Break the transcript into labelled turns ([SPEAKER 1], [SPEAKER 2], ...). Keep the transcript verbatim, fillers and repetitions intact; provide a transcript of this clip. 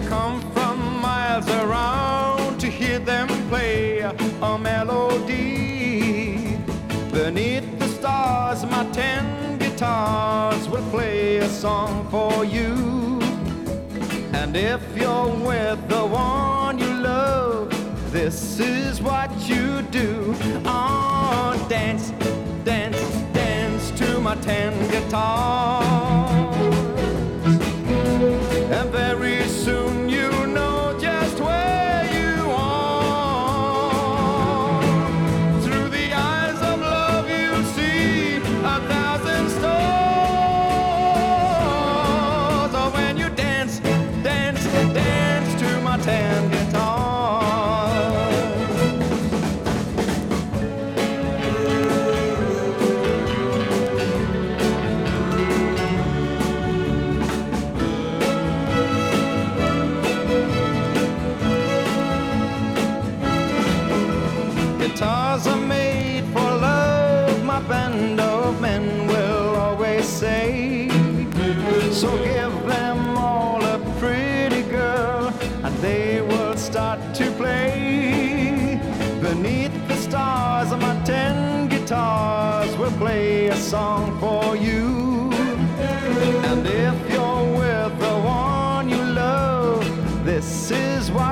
[SPEAKER 1] come from miles around to hear them play a melody. Beneath the stars, my ten guitars will play a song for you. And if you're with the one you love, this is what you do. Oh, dance, dance, dance to my ten guitars. And very soon you know just where you are. Through the eyes of love you see a thousand stars. Oh, when you dance, dance, dance to my ten guitars. Guitars are made for love, my band of men will always say. So give them all a pretty girl and they will start to play. Beneath the stars, my ten guitars will play a song for you. And if you're with the one you love, this is why